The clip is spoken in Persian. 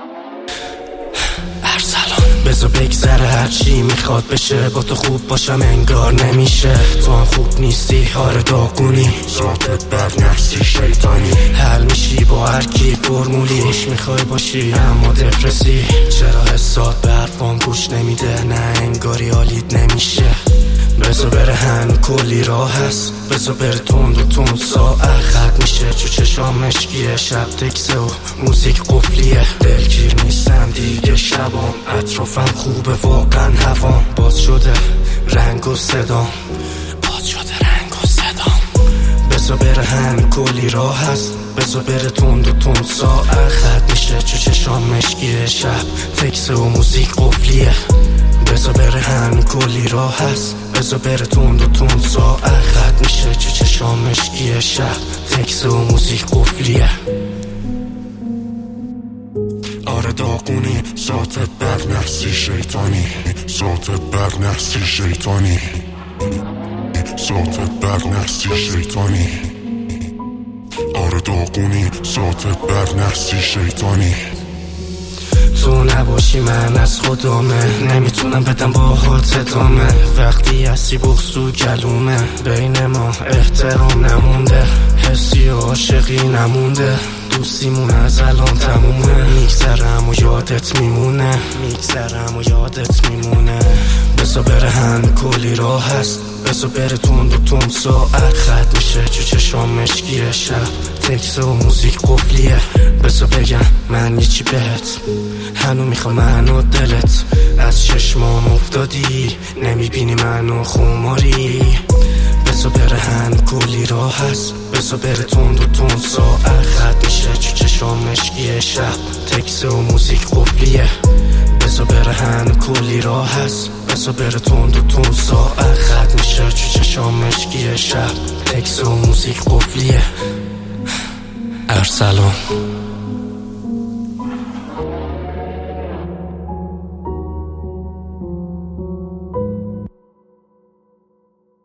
ارسلان بذار بگذره هرچی میخواد بشه، با تو خوب باشم انگار نمیشه. تو هم خوب نیستی، آره داغونی، ذاتت بد نفسی شیطانی. حل میشی با هر کی فرمولی، خوش میخوای باشی اما دپرسی. چرا حسات به حرفام گوش نمیده؟ نه انگاری حالیت نمیشه. بذار بره هنو کلی راه هست، بذار بره تند و تند ساعت خط میشه. چو چشام مشکیه، شب تکسه و موزیک قفلیه. دلگیر نیستم دیگه شبام، اطرافم خوبه واقعا هوام. باز شده رنگ و صدام، باز شده رنگ و صدام. بذار بره هنو کلی راه هست، بذار بره تند و تند ساعت خط میشه. چو چشام مشکیه، شب تکسه و موزیک قفلیه. بذار بره هنو کلی راه هست، بذار بره تند و تند ساعت خط میشه. چو چشام مشکیه، شب تکسه و موزیک قفلیه. آره داغونی، ذاتت بد نفسی شیطانی، ذاتت بد نفسی شیطانی، ذاتت بد نفسی شیطانی. آره داغونی، ذاتت بد نفسی شیطانی. تو نباشی من از خودمه، نمیتونم بدم باهات ادامه. وقتی هستی بغض و گلومه، بین ما احترام نمونده، حسی و عاشقی نمونده. دوستیمون از الان تمومه، میگذرم و یادت میمونه، میگذرم و یادت میمونه. بذار بره هنو کلی راه هست، بذار بره تند و تند ساعت خط میشه. چو چشام مشکیه، شب تکسه و موزیک قفلیه. بذار بگم من یه چی بهت، هنو میخوام منو دلت. از چشمام افتادی، نمیبینی منو خماری. بذار بره هنو کلی راه هست، بذار بره تند و تند ساعت خط میشه. چو چشام مشکیه، شب تکسه و موزیک قفلیه. بذار بره هنو کلی راه هست، بذار بره تند و تند ساعت خط میشه. چو چشام مشکیه، شب تکسه و موزیک قفلیه. ارسلان.